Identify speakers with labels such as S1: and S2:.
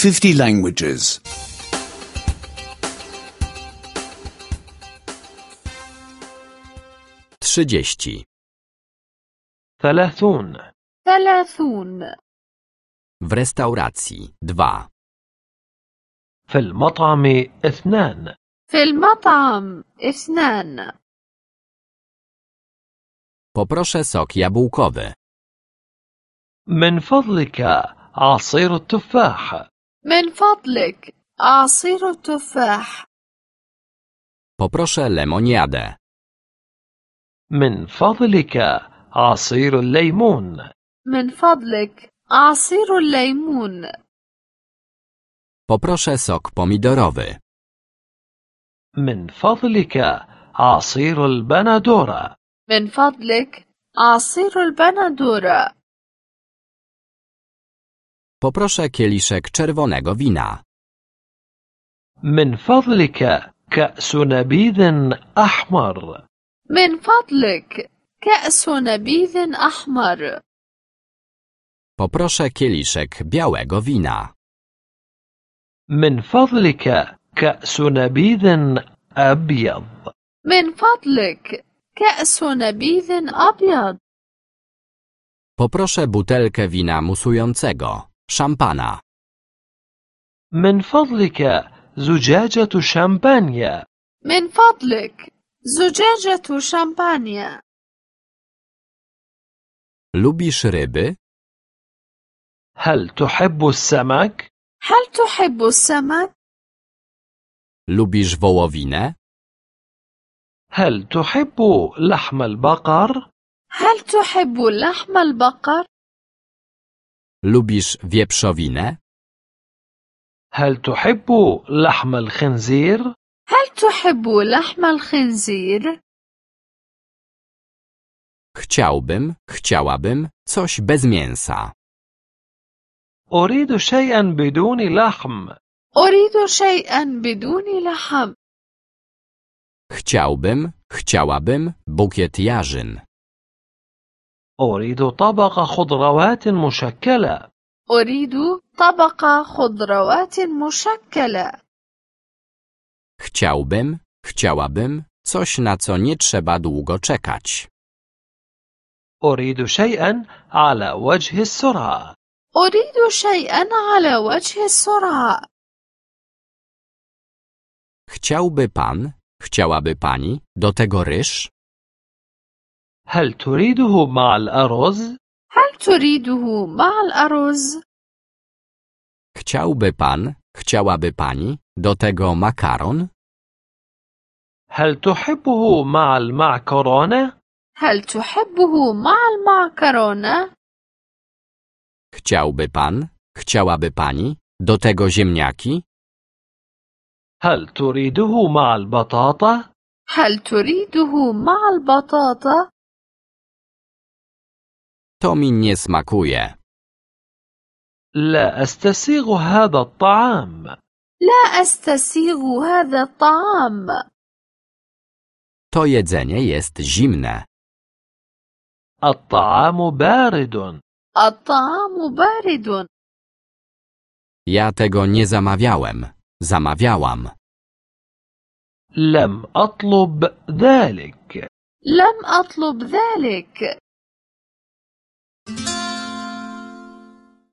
S1: 50 languages.
S2: 30.
S3: 30.
S4: 30.
S2: W restauracji 2.
S3: في المطعم 2.
S4: في المطعم 2.
S2: Poproszę sok jabłkowy.
S3: من فضلك عصير التفاح.
S4: من فضلك عصير التفاح.
S2: Poproszę lemoniadę.
S3: من فضلك عصير الليمون.
S4: من فضلك عصير الليمون.
S2: Poproszę sok pomidorowy.
S3: من فضلك عصير البندورة.
S4: من فضلك عصير البندورة.
S2: Poproszę kieliszek czerwonego wina.
S3: من فضلك كأس نبيذ أحمر.
S4: من فضلك كأس نبيذ أحمر.
S2: Poproszę kieliszek białego wina.
S3: من فضلك كأس نبيذ أبيض.
S4: من فضلك كأس نبيذ أبيض.
S2: Poproszę butelkę wina musującego, szampana.
S3: من فضلك زجاجة شامبانيا.
S4: من فضلك زجاجة شامبانيا.
S2: Lubisz ryby?
S3: هل تحب السمك؟
S4: هل تحب السمك؟
S2: Lubisz wołowinę?
S3: هل تحب لحم البقر؟
S4: هل تحب لحم البقر؟
S2: Lubisz wieprzowinę?
S3: هل تحب لحم الخنزير؟
S4: هل تحب لحم الخنزير؟
S2: Chciałabym coś bez mięsa.
S3: أريد شيئا بدون لحم.
S4: أريد شيئا بدون لحم.
S2: Chciałabym bukiet jarzyn.
S3: أريد طبق خضروات مشكلة.
S4: أريد طبق خضروات مشكلة.
S2: Chciałabym coś, na co nie trzeba długo czekać.
S3: أريد شيئا على وجه السرعة.
S4: أريد شيئا على وجه السرعة.
S2: Chciałaby pani do tego ryż?
S3: هل تريده مع الأرز؟
S4: هل تريده مع الأرز؟
S2: Chciałaby pani do tego makaron?
S3: هل تحبه مع المعكرونة؟
S4: هل تحبه مع المعكرونة؟
S2: Chciałaby pani do tego ziemniaki?
S3: هل تريده مع البطاطا؟
S4: هل تريده مع البطاطا؟
S2: To mi nie smakuje.
S3: لا أستسيغ هذا الطعام.
S4: لا أستسيغ هذا الطعام.
S2: To jedzenie jest zimne.
S3: الطعام بارد.
S4: الطعام بارد.
S2: Ja tego nie zamawiałem. Zamawiałam.
S3: لم أطلب ذلك.
S4: لم أطلب ذلك.